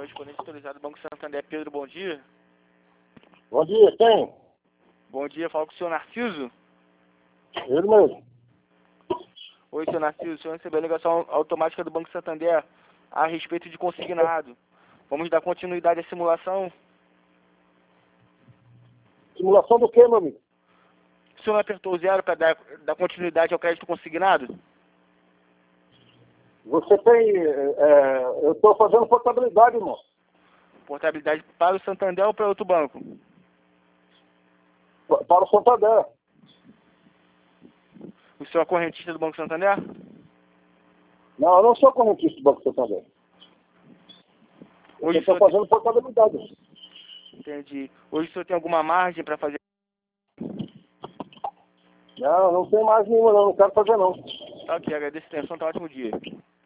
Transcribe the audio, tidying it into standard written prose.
correspondente autorizado do Banco Santander. Pedro, bom dia. Bom dia, quem? Bom dia, falo com o senhor Narciso. Ele mesmo. Oi, senhor Narciso, o senhor recebeu a ligação automática do Banco Santander a respeito de consignado. Vamos dar continuidade à simulação? Simulação do quê, meu amigo? O senhor não apertou o zero para dar continuidade ao crédito consignado? Você tem... eu estou fazendo portabilidade, irmão. Portabilidade para o Santander ou para outro banco? Para o Santander. O senhor é correntista do Banco Santander? Não, eu não sou correntista do Banco Santander. Eu Hoje o estou senhor fazendo portabilidade. Entendi. Hoje o senhor tem alguma margem para fazer? Não tem mais nenhuma, não. Não quero fazer, não. Tá ok, agradeço a atenção, tá um ótimo dia.